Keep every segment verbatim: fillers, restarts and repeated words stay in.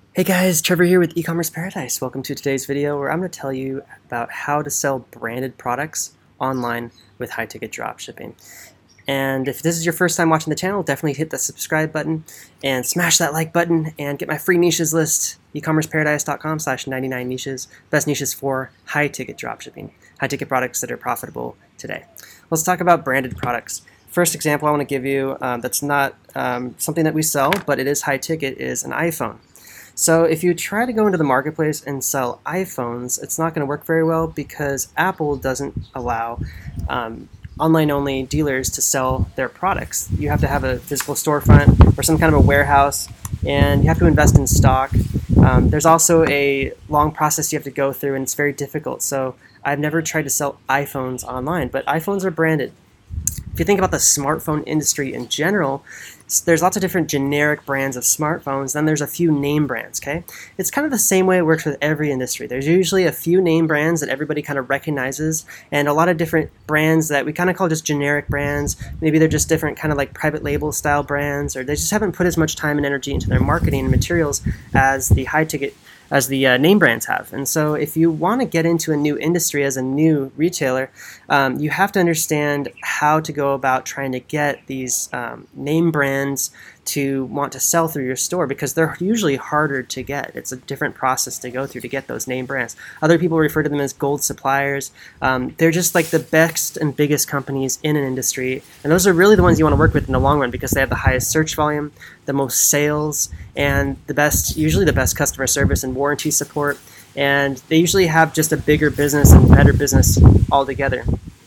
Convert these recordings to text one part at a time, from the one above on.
Hey guys, Trevor here with E-commerce Paradise. Welcome to today's video where I'm going to tell you about how to sell branded products online with high-ticket dropshipping. And if this is your first time watching the channel, definitely hit the subscribe button and smash that like button and get my free niches list, ecommerceparadise.com slash 99 niches, best niches for high-ticket dropshipping, high-ticket products that are profitable today. Let's talk about branded products. First example I want to give you um, that's not um, something that we sell, but it is high-ticket, is an iPhone. So if you try to go into the marketplace and sell iPhones, it's not going to work very well because Apple doesn't allow um, online-only dealers to sell their products. You have to have a physical storefront or some kind of a warehouse, and you have to invest in stock. Um, there's also a long process you have to go through, and it's very difficult. So I've never tried to sell iPhones online, but iPhones are branded. If you think about the smartphone industry in general, there's lots of different generic brands of smartphones, then there's a few name brands, okay? It's kind of the same way it works with every industry. There's usually a few name brands that everybody kind of recognizes, and a lot of different brands that we kind of call just generic brands. Maybe they're just different kind of like private label style brands, or they just haven't put as much time and energy into their marketing and materials as the high ticket as the uh, name brands have. And so if you want to get into a new industry as a new retailer, um, you have to understand how to go about trying to get these um, name brands to want to sell through your store, because they're usually harder to get. It's a different process to go through to get those name brands. Other people refer to them as gold suppliers. Um, they're just like the best and biggest companies in an industry, and those are really the ones you want to work with in the long run because they have the highest search volume, the most sales, and the best, usually the best customer service and warranty support, and they usually have just a bigger business and better business altogether.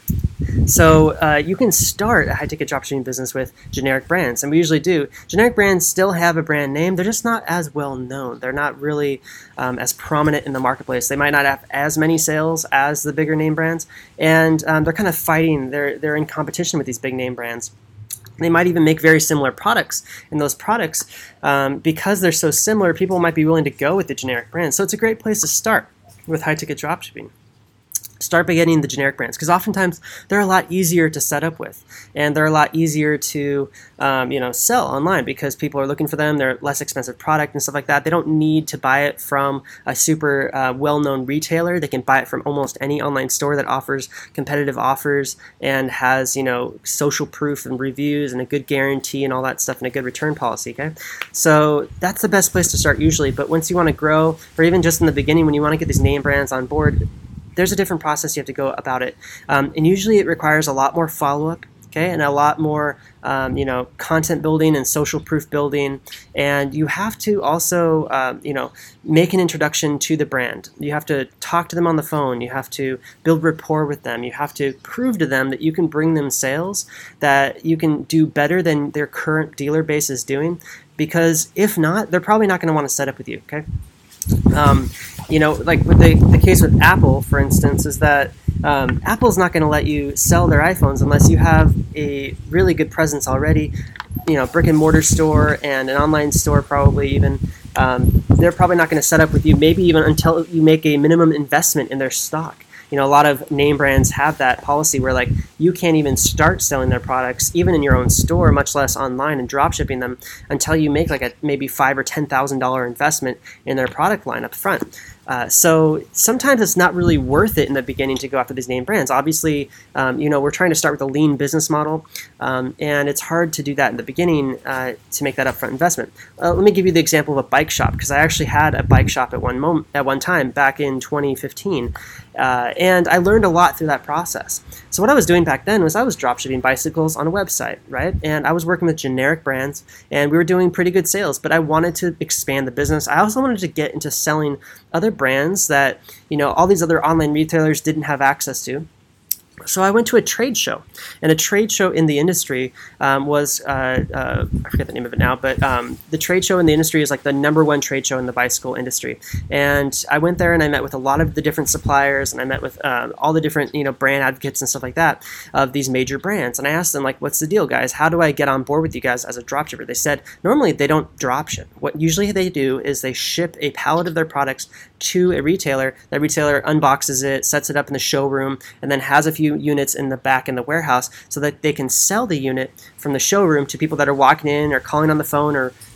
So uh, you can start a high-ticket dropshipping business with generic brands, and we usually do. Generic brands still have a brand name. They're just not as well known. They're not really um, as prominent in the marketplace. They might not have as many sales as the bigger name brands, and um, they're kind of fighting. They're, they're in competition with these big name brands. They might even make very similar products, and those products, um, because they're so similar, people might be willing to go with the generic brands. So it's a great place to start with high-ticket dropshipping. Start by getting the generic brands, because oftentimes they're a lot easier to set up with, and they're a lot easier to um, you know sell online because people are looking for them. They're less expensive product and stuff like that. They don't need to buy it from a super uh, well-known retailer. They can buy it from almost any online store that offers competitive offers and has you know social proof and reviews and a good guarantee and all that stuff and a good return policy. Okay, so that's the best place to start usually. But once you want to grow, or even just in the beginning when you want to get these name brands on board, there's a different process you have to go about it. Um, and usually it requires a lot more follow-up, okay, and a lot more um, you know, content building and social proof building. And you have to also um, you know, make an introduction to the brand. You have to talk to them on the phone. You have to build rapport with them. You have to prove to them that you can bring them sales, that you can do better than their current dealer base is doing, because if not, they're probably not going to want to set up with you, okay? Um, you know, like with the, the case with Apple, for instance, is that um, Apple's not going to let you sell their iPhones unless you have a really good presence already, you know, brick and mortar store and an online store probably even. Um, they're probably not going to set up with you, maybe even until you make a minimum investment in their stock. You know, a lot of name brands have that policy where like you can't even start selling their products even in your own store, much less online and drop shipping them, until you make like a maybe five or ten thousand dollar investment in their product line up front. Uh, so sometimes it's not really worth it in the beginning to go after these name brands. Obviously, um, you know, we're trying to start with a lean business model, um, and it's hard to do that in the beginning uh, to make that upfront investment. Uh, let me give you the example of a bike shop, because I actually had a bike shop at one moment, at one time back in twenty fifteen, uh, and I learned a lot through that process. So what I was doing back then was I was dropshipping bicycles on a website, right? And I was working with generic brands, and we were doing pretty good sales, but I wanted to expand the business. I also wanted to get into selling other brands that, you know, all these other online retailers didn't have access to. So I went to a trade show, and a trade show in the industry um, was, uh, uh, I forget the name of it now, but um, the trade show in the industry is like the number one trade show in the bicycle industry. And I went there and I met with a lot of the different suppliers, and I met with uh, all the different, you know, brand advocates and stuff like that of these major brands. And I asked them, like, what's the deal, guys? How do I get on board with you guys as a dropshipper? They said, normally they don't dropship. What usually they do is they ship a pallet of their products to a retailer. That retailer unboxes it, sets it up in the showroom, and then has a few units in the back in the warehouse so that they can sell the unit from the showroom to people that are walking in or calling on the phone or, you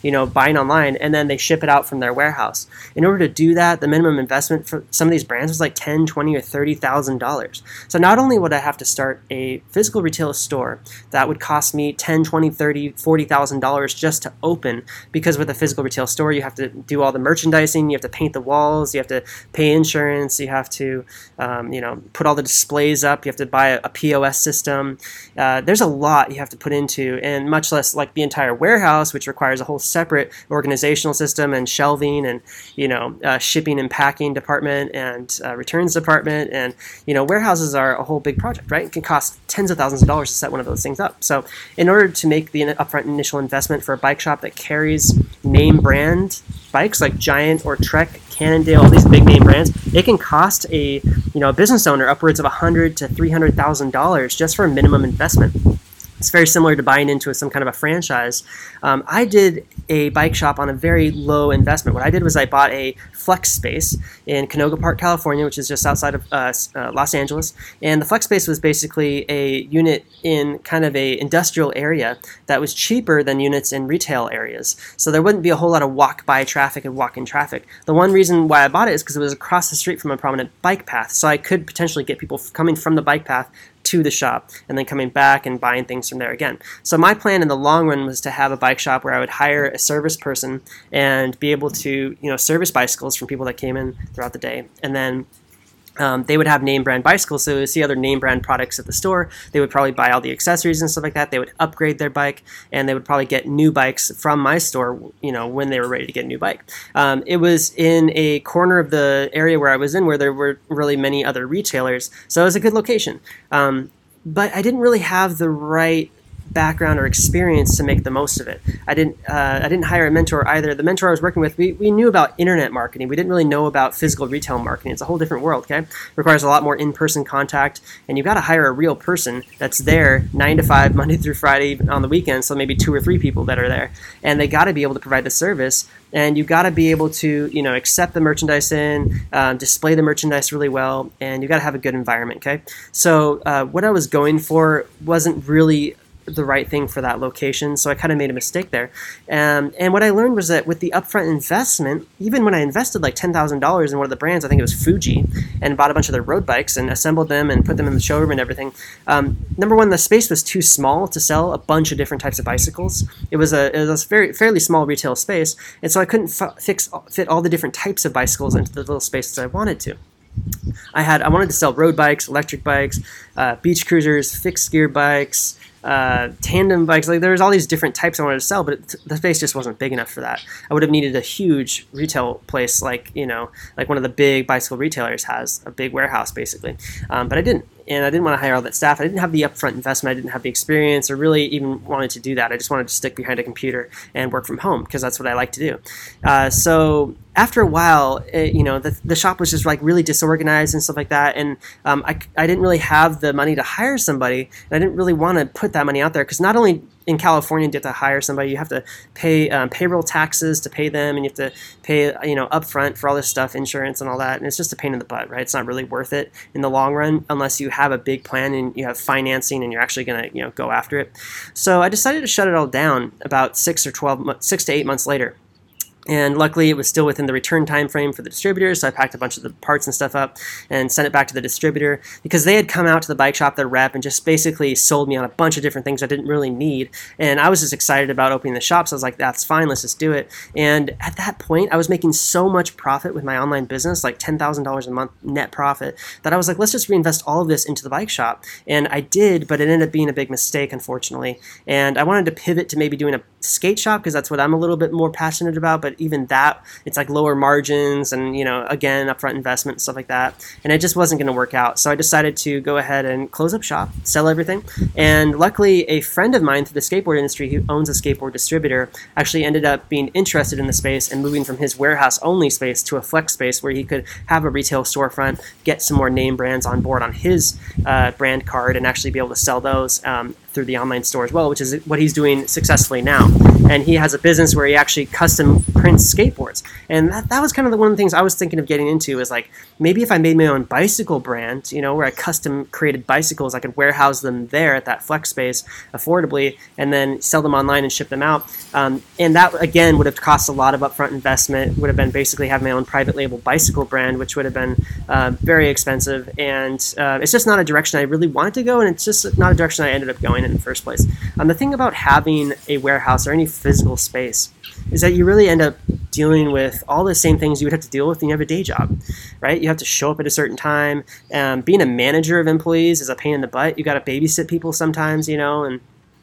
you know, buying online, and then they ship it out from their warehouse. In order to do that, the minimum investment for some of these brands was like ten, twenty, or thirty thousand dollars. So not only would I have to start a physical retail store that would cost me ten, twenty, thirty, forty thousand dollars just to open, because with a physical retail store you have to do all the merchandising, you have to paint the walls, you have to pay insurance, you have to um, you know, put all the displays up, you have to buy a, a P O S system. Uh, there's a lot you have to put into, and much less like the entire warehouse, which requires a whole separate organizational system and shelving and, you know, uh, shipping and packing department and uh, returns department. And, you know, warehouses are a whole big project, right? It can cost tens of thousands of dollars to set one of those things up. So in order to make the upfront initial investment for a bike shop that carries name brand bikes like Giant or Trek, Cannondale, all these big name brands, it can cost a, you know, a business owner upwards of a hundred to three hundred thousand dollars just for a minimum investment. It's very similar to buying into some kind of a franchise. Um, I did a bike shop on a very low investment. What I did was I bought a flex space in Canoga Park, California, which is just outside of uh, uh, Los Angeles. And the flex space was basically a unit in kind of a industrial area that was cheaper than units in retail areas. So there wouldn't be a whole lot of walk-by traffic and walk-in traffic. The one reason why I bought it is because it was across the street from a prominent bike path. So I could potentially get people coming from the bike path to the shop and then coming back and buying things from there again. So my plan in the long run was to have a bike shop where I would hire a service person and be able to, you know, service bicycles from people that came in throughout the day. And then Um, they would have name brand bicycles, so they would see other name brand products at the store. They would probably buy all the accessories and stuff like that. They would upgrade their bike, and they would probably get new bikes from my store, you know, when they were ready to get a new bike. Um, it was in a corner of the area where I was in where there were really many other retailers, so it was a good location. Um, but I didn't really have the right background or experience to make the most of it. I didn't uh, I didn't hire a mentor either. The mentor I was working with, we, we knew about internet marketing. We didn't really know about physical retail marketing. It's a whole different world, okay? It requires a lot more in-person contact, and you've got to hire a real person that's there nine to five, Monday through Friday on the weekends, so maybe two or three people that are there. And they got to be able to provide the service, and you've got to be able to, you know, accept the merchandise in, um, display the merchandise really well, and you've got to have a good environment, okay? So uh, what I was going for wasn't really the right thing for that location, so I kind of made a mistake there. Um, and what I learned was that with the upfront investment, even when I invested like ten thousand dollars in one of the brands, I think it was Fuji, and bought a bunch of their road bikes and assembled them and put them in the showroom and everything, um, number one, the space was too small to sell a bunch of different types of bicycles. It was a, it was a very, fairly small retail space, and so I couldn't f- fix, fit all the different types of bicycles into the little spaces I wanted to. I had I wanted to sell road bikes, electric bikes, uh, beach cruisers, fixed gear bikes, Uh, tandem bikes. Like, there was all these different types I wanted to sell, but it, the space just wasn't big enough for that. I would have needed a huge retail place, like, you know, like one of the big bicycle retailers has, a big warehouse basically. Um, but I didn't, and I didn't want to hire all that staff. I didn't have the upfront investment. I didn't have the experience, or really even wanted to do that. I just wanted to stick behind a computer and work from home because that's what I like to do. Uh, so after a while, it, you know, the, the shop was just like really disorganized and stuff like that, and um, I, I didn't really have the money to hire somebody, and I didn't really want to put that money out there, because not only in California do you have to hire somebody, you have to pay um, payroll taxes to pay them, and you have to pay, you know, upfront for all this stuff, insurance and all that, and it's just a pain in the butt, right? It's not really worth it in the long run unless you have a big plan and you have financing and you're actually going to, you know, go after it. So I decided to shut it all down about six or twelve, six to eight months later. And luckily, it was still within the return time frame for the distributor, so I packed a bunch of the parts and stuff up and sent it back to the distributor, because they had come out to the bike shop, their rep, and just basically sold me on a bunch of different things I didn't really need. And I was just excited about opening the shop, so I was like, that's fine, let's just do it. And at that point, I was making so much profit with my online business, like ten thousand dollars a month net profit, that I was like, let's just reinvest all of this into the bike shop. And I did, but it ended up being a big mistake, unfortunately. And I wanted to pivot to maybe doing a skate shop, because that's what I'm a little bit more passionate about, but even that, it's like lower margins and, you know, again, upfront investment and stuff like that, and it just wasn't going to work out. So I decided to go ahead and close up shop, sell everything, and luckily a friend of mine through the skateboard industry who owns a skateboard distributor actually ended up being interested in the space and moving from his warehouse only space to a flex space where he could have a retail storefront, get some more name brands on board on his uh, brand card, and actually be able to sell those um, through the online store as well, which is what he's doing successfully now. And he has a business where he actually custom prints skateboards. And that, that was kind of the one of the things I was thinking of getting into, is like, maybe if I made my own bicycle brand, you know, where I custom created bicycles, I could warehouse them there at that flex space affordably and then sell them online and ship them out. Um, and that, again, would have cost a lot of upfront investment, would have been basically have my own private label bicycle brand, which would have been uh, very expensive. And uh, it's just not a direction I really wanted to go, and it's just not a direction I ended up going in the first place. Um, the thing about having a warehouse or any physical space is that you really end up dealing with all the same things you would have to deal with when you have a day job, right? You have to show up at a certain time. Um, being a manager of employees is a pain in the butt. You got to babysit people sometimes, you know, and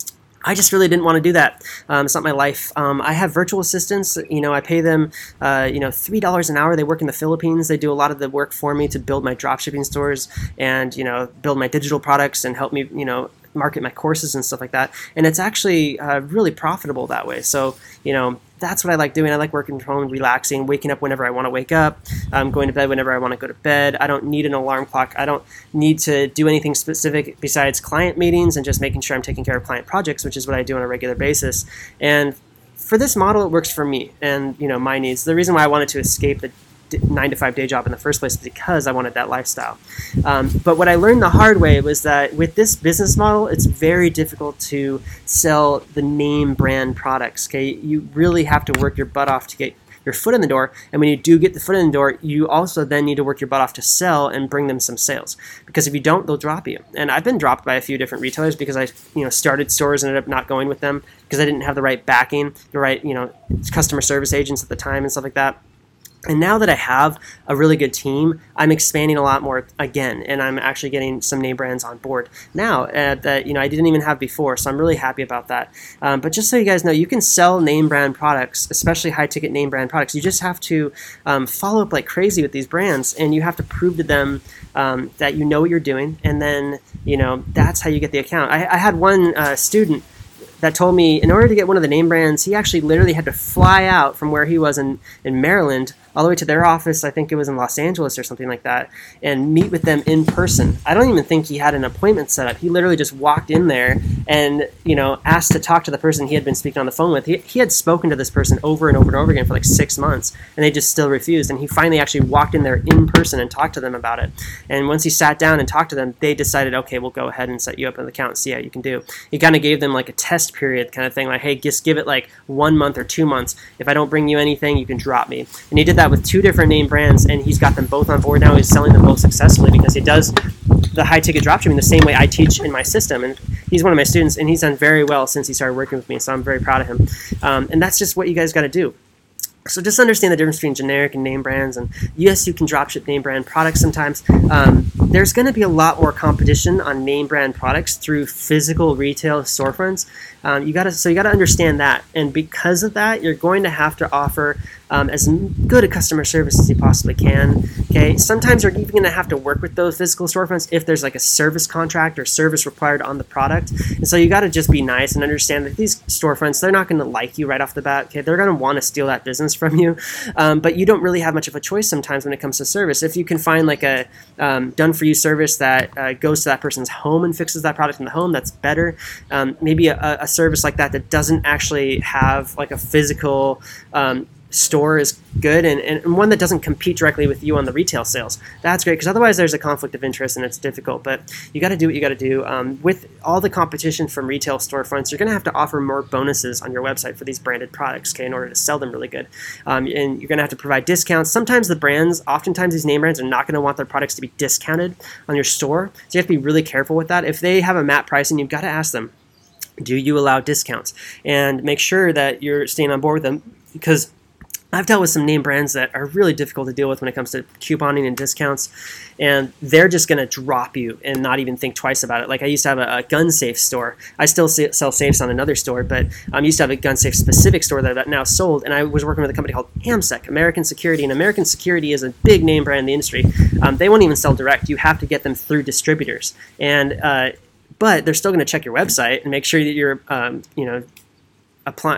I just really didn't want to do that. Um, it's not my life. Um, I have virtual assistants. You know, I pay them, uh, you know, three dollars an hour. They work in the Philippines. They do a lot of the work for me to build my dropshipping stores and, you know, build my digital products and help me, you know, market my courses and stuff like that. And it's actually uh, really profitable that way. So, you know, that's what I like doing. I like working from home, relaxing, waking up whenever I want to wake up, um, going to bed whenever I want to go to bed. I don't need an alarm clock. I don't need to do anything specific besides client meetings and just making sure I'm taking care of client projects, which is what I do on a regular basis. And for this model, it works for me and, you know, my needs. The reason why I wanted to escape the nine to five day job in the first place because I wanted that lifestyle. Um, but what I learned the hard way was that with this business model, it's very difficult to sell the name brand products. Okay, you really have to work your butt off to get your foot in the door, and when you do get the foot in the door, you also then need to work your butt off to sell and bring them some sales, because if you don't, they'll drop you. And I've been dropped by a few different retailers because I, you know, started stores and ended up not going with them because I didn't have the right backing, the right, you know, customer service agents at the time and stuff like that. And now that I have a really good team, I'm expanding a lot more again, and I'm actually getting some name brands on board now uh, that, you know, I didn't even have before. So I'm really happy about that. Um, but just so you guys know, you can sell name brand products, especially high ticket name brand products. You just have to um, follow up like crazy with these brands, and you have to prove to them um, that you know what you're doing, and then, you know, that's how you get the account. I, I had one uh, student that told me in order to get one of the name brands, he actually literally had to fly out from where he was in, in Maryland all the way to their office, I think it was in Los Angeles or something like that, and meet with them in person. I don't even think he had an appointment set up. He literally just walked in there and, you know, asked to talk to the person he had been speaking on the phone with. He, he had spoken to this person over and over and over again for like six months, and they just still refused. And he finally actually walked in there in person and talked to them about it. And once he sat down and talked to them, they decided, okay, we'll go ahead and set you up an account and see how you can do. He kind of gave them like a test period kind of thing, like, hey, just give it like one month or two months. If I don't bring you anything, you can drop me. And he did that with two different name brands, and he's got them both on board now. He's selling them both successfully because he does the high ticket dropshipping the same way I teach in my system. And he's one of my students, and he's done very well since he started working with me. So I'm very proud of him. Um, and that's just what you guys got to do. So just understand the difference between generic and name brands. And yes, you can dropship name brand products sometimes. Um, there's going to be a lot more competition on name brand products through physical retail storefronts. Um, you got to so you got to understand that, and because of that, you're going to have to offer um, as good a customer service as you possibly can. Okay, sometimes you're even going to have to work with those physical storefronts if there's like a service contract or service required on the product. And so you got to just be nice and understand that these storefronts, they're not going to like you right off the bat. Okay, they're going to want to steal that business from you, um, but you don't really have much of a choice sometimes when it comes to service. If you can find like a um, done-for-you service that uh, goes to that person's home and fixes that product in the home, that's better. Um, maybe a, a service like that that doesn't actually have like a physical um, store is good, and, and one that doesn't compete directly with you on the retail sales. That's great, because otherwise there's a conflict of interest and it's difficult. But you got to do what you got to do. Um, with all the competition from retail storefronts, you're going to have to offer more bonuses on your website for these branded products, okay, in order to sell them really good. Um, and you're going to have to provide discounts. Sometimes the brands, oftentimes these name brands are not going to want their products to be discounted on your store, so you have to be really careful with that. If they have a MAP pricing, you've got to ask them, do you allow discounts? And make sure that you're staying on board with them, because I've dealt with some name brands that are really difficult to deal with when it comes to couponing and discounts, and they're just going to drop you and not even think twice about it. Like I used to have a, a gun safe store. I still sell safes on another store, but I um, used to have a gun safe specific store that I've now sold, and I was working with a company called AMSEC, American Security, and American Security is a big name brand in the industry. Um, they won't even sell direct. You have to get them through distributors, and uh, but they're still going to check your website and make sure that you're, um, you know, apply, uh,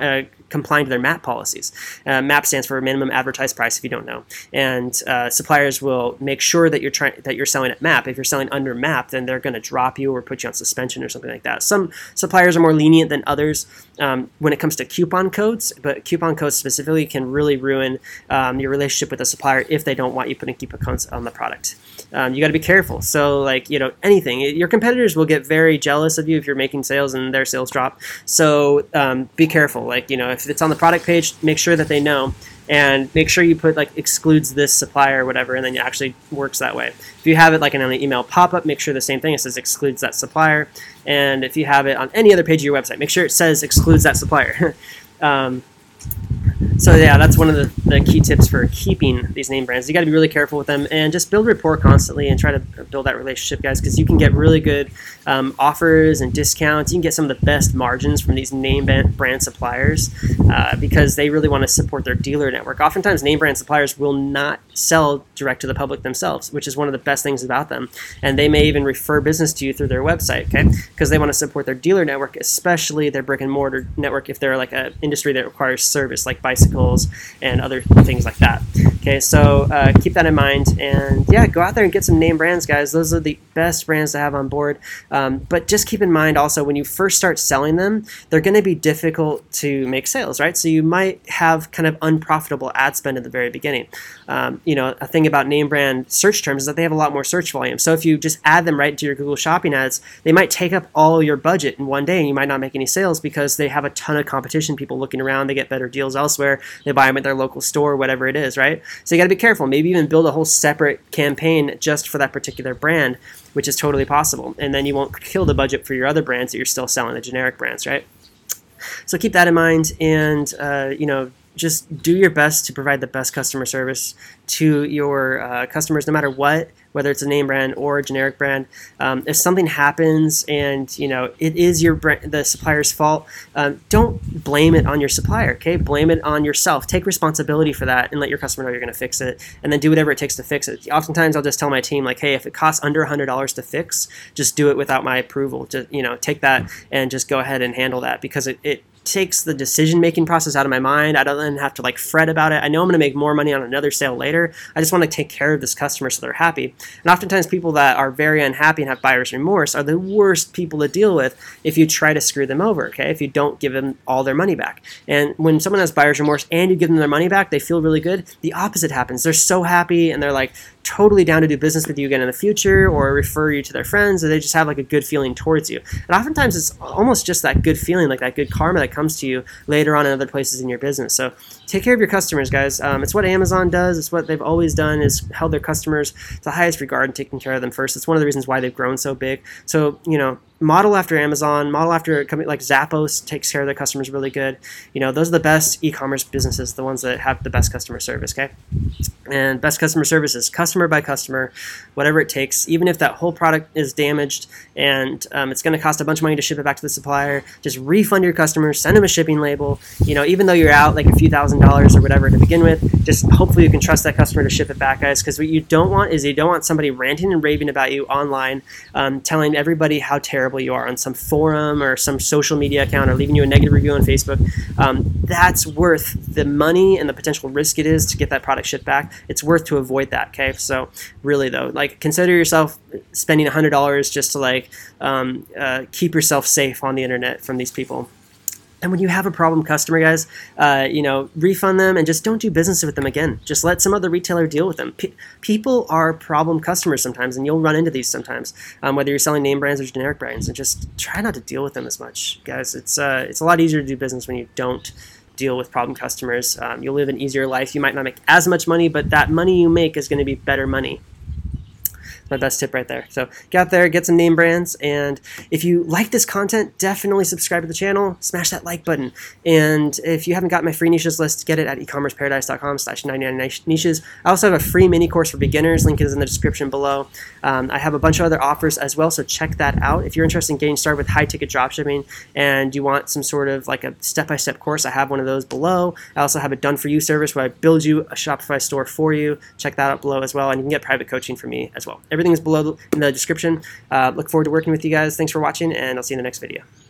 complying to their MAP policies. Uh, MAP stands for minimum advertised price, if you don't know. And uh, suppliers will make sure that you're trying that you're selling at MAP. If you're selling under MAP, then they're going to drop you or put you on suspension or something like that. Some suppliers are more lenient than others um, when it comes to coupon codes, but coupon codes specifically can really ruin um, your relationship with the supplier if they don't want you putting coupon codes on the product. Um, you got to be careful. So, like, you know, anything. Your competitors will get very jealous of you if you're making sales and their sales drop. So um, be careful. Like, you know, if it's on the product page, make sure that they know, and make sure you put like excludes this supplier or whatever, and then it actually works that way. If you have it like in an email pop-up, make sure the same thing. It says excludes that supplier. And if you have it on any other page of your website, make sure it says excludes that supplier. um, So yeah, that's one of the, the key tips for keeping these name brands. You got to be really careful with them and just build rapport constantly and try to build that relationship, guys, because you can get really good um, offers and discounts. You can get some of the best margins from these name brand suppliers uh, because they really want to support their dealer network. Oftentimes, name brand suppliers will not sell direct to the public themselves, which is one of the best things about them. And they may even refer business to you through their website, okay? Because they want to support their dealer network, especially their brick and mortar network if they're like an industry that requires service, like bicycles and other things like that. Okay, so uh, keep that in mind, and yeah, go out there and get some name brands, guys. Those are the best brands to have on board. Um, but just keep in mind also, when you first start selling them, they're going to be difficult to make sales, right? So you might have kind of unprofitable ad spend at the very beginning. Um, you know, a thing about name brand search terms is that they have a lot more search volume. So if you just add them right into your Google Shopping ads, they might take up all your budget in one day, and you might not make any sales because they have a ton of competition, people looking around, they get better deals elsewhere, they buy them at their local store, whatever it is, right? So you got to be careful. Maybe even build a whole separate campaign just for that particular brand, which is totally possible. And then you won't kill the budget for your other brands that you're still selling, the generic brands, right? So keep that in mind, and uh, you know, just do your best to provide the best customer service to your uh, customers, no matter what, whether it's a name brand or a generic brand. Um, if something happens and you know it is your brand, the supplier's fault, um, don't blame it on your supplier. Okay, blame it on yourself. Take responsibility for that, and let your customer know you're going to fix it, and then do whatever it takes to fix it. Oftentimes, I'll just tell my team, like, hey, if it costs under one hundred dollars to fix, just do it without my approval. Just you know, take that and just go ahead and handle that, because it. it takes the decision-making process out of my mind. I don't then have to like fret about it. I know I'm going to make more money on another sale later. I just want to take care of this customer so they're happy. And oftentimes people that are very unhappy and have buyer's remorse are the worst people to deal with if you try to screw them over, okay? If you don't give them all their money back. And when someone has buyer's remorse and you give them their money back, they feel really good. The opposite happens. They're so happy and they're like totally down to do business with you again in the future, or refer you to their friends, or they just have like a good feeling towards you. And oftentimes it's almost just that good feeling, like that good karma that comes to you later on in other places in your business. So take care of your customers, guys. Um, it's what Amazon does. It's what they've always done, is held their customers to the highest regard and taking care of them first. It's one of the reasons why they've grown so big. So, you know, model after Amazon, model after a company like Zappos takes care of their customers really good. You know, those are the best e-commerce businesses, the ones that have the best customer service, okay? And best customer service is customer by customer, whatever it takes. Even if that whole product is damaged and um, it's going to cost a bunch of money to ship it back to the supplier, just refund your customers, send them a shipping label. You know, even though you're out like a few thousand dollars or whatever to begin with, just hopefully you can trust that customer to ship it back, guys, because what you don't want is you don't want somebody ranting and raving about you online, um, telling everybody how terrible you are on some forum or some social media account, or leaving you a negative review on Facebook. Um, that's worth the money and the potential risk it is to get that product shipped back. It's worth to avoid that, okay? So really though, like, consider yourself spending one hundred dollars just to like um, uh, keep yourself safe on the internet from these people. And when you have a problem customer, guys, uh, you know, refund them and just don't do business with them again. Just let some other retailer deal with them. P- people are problem customers sometimes, and you'll run into these sometimes, um, whether you're selling name brands or generic brands. And just try not to deal with them as much, guys. It's uh, it's a lot easier to do business when you don't deal with problem customers. Um, you'll live an easier life. You might not make as much money, but that money you make is going to be better money. My best tip right there. So get out there, get some name brands, and if you like this content, definitely subscribe to the channel, smash that like button. And if you haven't got my free niches list, get it at ecommerceparadise.com slash 99 niches. I also have a free mini course for beginners. Link is in the description below. Um, I have a bunch of other offers as well, so check that out. If you're interested in getting started with high ticket dropshipping and you want some sort of like a step-by-step course, I have one of those below. I also have a done for you service where I build you a Shopify store for you. Check that out below as well, and you can get private coaching from me as well. Everything is below in the description. Uh, look forward to working with you guys. Thanks for watching, and I'll see you in the next video.